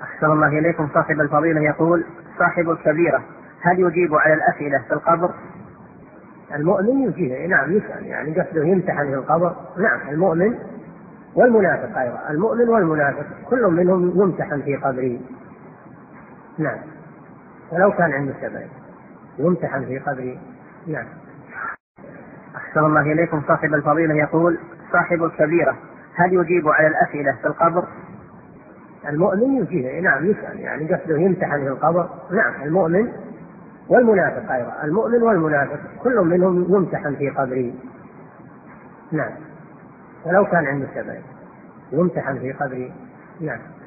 أحسن الله إليكم. صاحب الفضيلة يقول: صاحب الكبيرة هل يجيب على الأسئلة في القبر؟ المؤمن يجيب، نعم، يسأل، يعني قصده يمتحن في القبر. نعم، المؤمن والمنافق أيضا، المؤمن والمنافق كل منهم يمتحن في قبره. نعم، ولو كان عنده كبائر يمتحن في قبره. نعم. أحسن الله إليكم. صاحب الفضيلة يقول: صاحب الكبيرة هل يجيب على الأسئلة في القبر؟ المؤمن يجيب، نعم، يسأل، يعني قصده يمتحن في القبر. نعم، المؤمن والمنافق أيضا، المؤمن والمنافق كل منهم يمتحن في قبره. نعم، ولو كان عنده كبائر يمتحن في قبره. نعم.